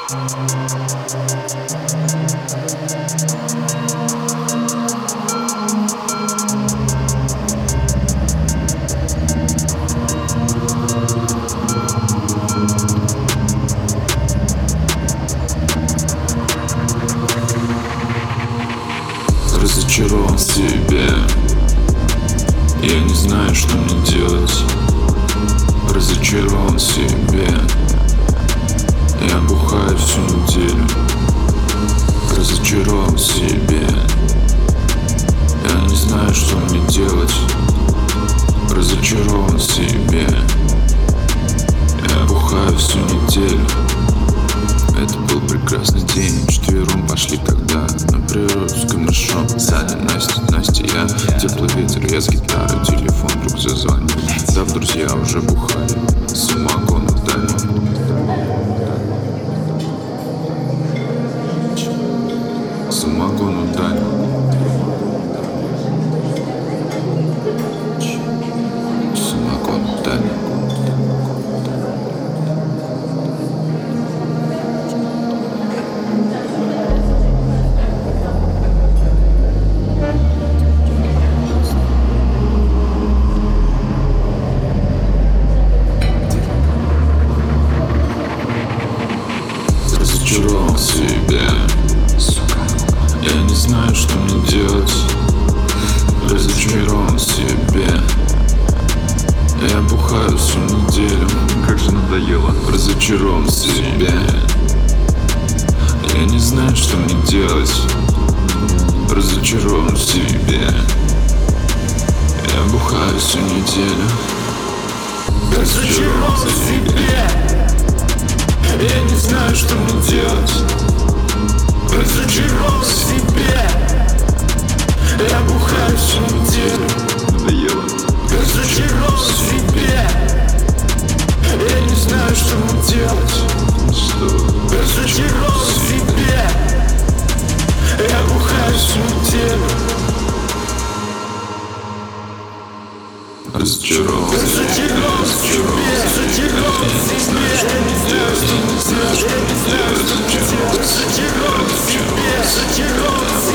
Разочарован в себе. Я не знаю, что мне делать. Разочарован в себе. Я бухаю всю неделю. Разочарован в себе. Я не знаю, что мне делать. Разочарован в себе. Я бухаю всю неделю. Это был прекрасный день. Вчетвером пошли тогда на природу с камешом. Сзади Настя, я. Теплый ветер, я с гитарой. Телефон вдруг зазвонил. Да, друзья уже бухали. Самогон вдали. Самогон вдали. Самогон вдали. Разочарован в себе. Я не знаю, что мне делать. Разочарован в себе. Я бухаю всю неделю. Как же надоело. Разочарован в себе. Я не знаю, что мне делать. Разочарован в себе. Я бухаю всю неделю. Разочарован в себе. Я не знаю, что мне делать. Разочарован в себе. Я бухаю всю неделю. Надоело. Разочарован в себе. Я не знаю, что мне делать. Разочарован в себе. Я бухаю всю неделю. Разочарован в себе. Разочарован в себе. Я не знаю, что мне делать. Разочарован в себе. Разочарован в себе.